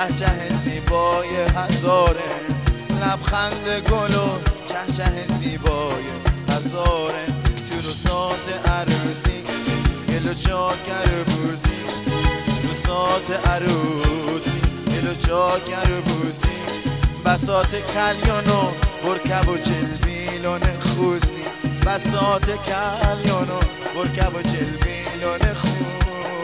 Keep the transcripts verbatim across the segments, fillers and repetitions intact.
چهچه زیبای هزاره، لبخند گل و چهچه زیبای هزاره، سیر و سات عروسی گل و چاکر بوسی، سیر و سات عروسی گل و چاکر بوسی، بساط کلیان و برکب و جلبیلون خوسی، بساط کلیان و برکب و جلبیلون خوسی.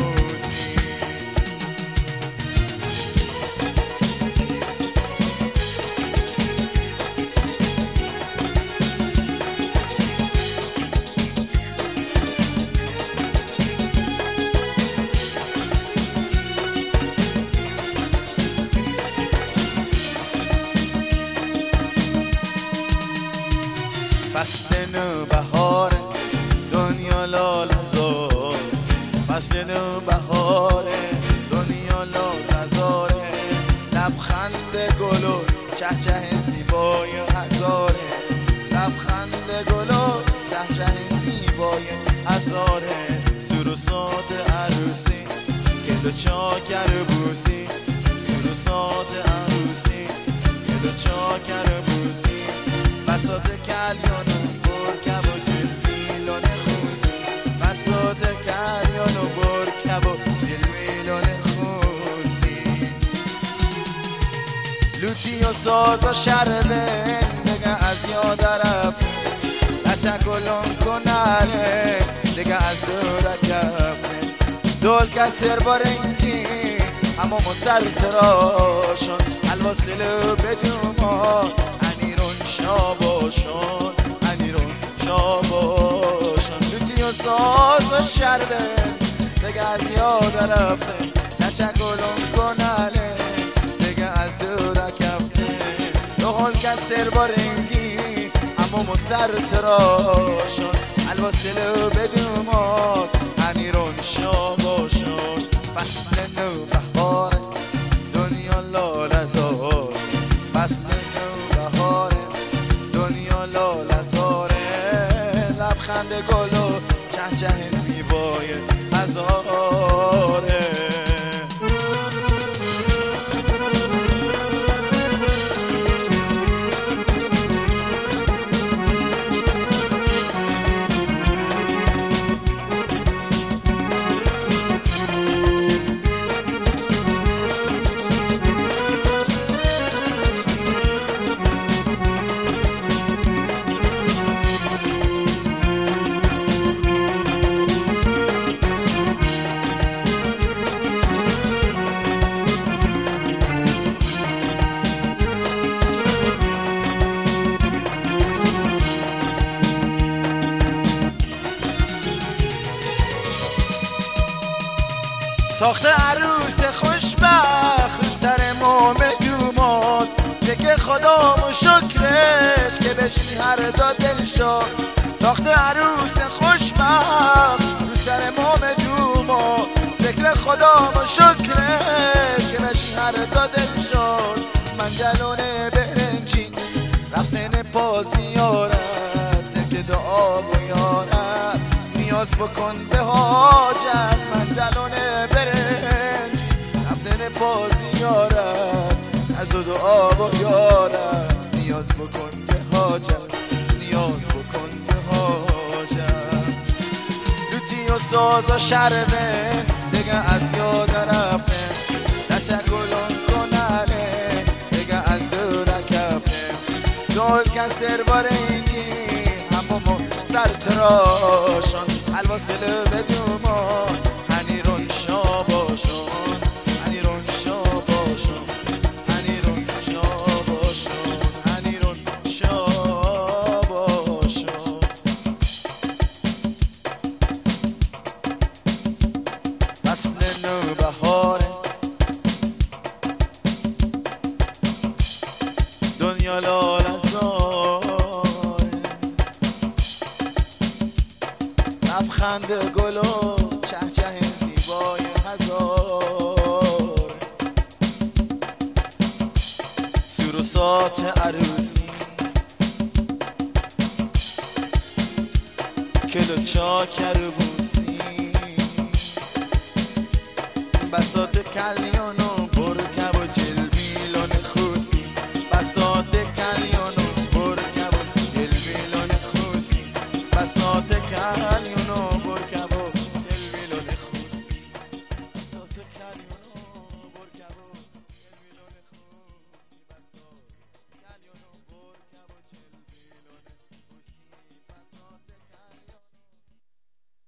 فصل نو بهار دنیا لال هزار، فصل نو بهار دنیا لال هزاره، لبخند گل و چهچه زیبای هزاره، لبخند گل و چهچه زیبای هزاره، سور و سات عروسی گل و چاکر بوسی، سور و سات عروسی گل و چاکر بوسی، بساط کلیان و برکب و جلبیلون خوسی، بساط کلیان و برکب و جلبیلون خوسی، لوتی و ساز و شربه دیگه از یاد رفت، بچه گلون کناره دیگه از دور کفته، دول کسر بارنگی اما مسر تراشون، الواسلو بدومان شاباشون انیرون شاباشون، لوتی و ساز و شربه دیگه از یاد رفته، نچه گلون کناله دیگه از دور کفته، دهال کسر بارنگی اما مسر تراشون، الواسلو بدومات انیرون شاباشون، فصل نو بهار دنیا لال هزار، فصل نو بهار دنیا لال هزاره، لبخند گل و چهچه زیبای هزاره. ساخته عروس خوشبخت رو سر موم دومات، ذکر خدا و شکرش که بشی هر دا دل شد، ساخته عروس خوشبخت رو سر موم دومات، ذکر خدا و شکرش که بشی هر دا دل شد، من جلونه برنجین رفتن پازی یارد، ذکر دعا بیارد نیاز بکن به حاجت، من جلونه برنج رفتن پازی یارد، از و دعا بیارد نیاز بکن به حاجت، نیاز بکن به حاجت، لوتی و ساز و شربه دیگه از یاد رفته، نچه گلون کناله دیگه از دور کفته، دول کسر بارنگی همومو سر تراشون، الواسلو بدومان انیرون شاباشون، انیرون شاباشون، انیرون شاباشون، انیرون شاباشون. فصل نو بهاره دنیا لال هزاره، لبخند گل و چهچه زیبای هزار، سور و سات عروسی کل و چاکر بوسی، بساط کلیان و برکب و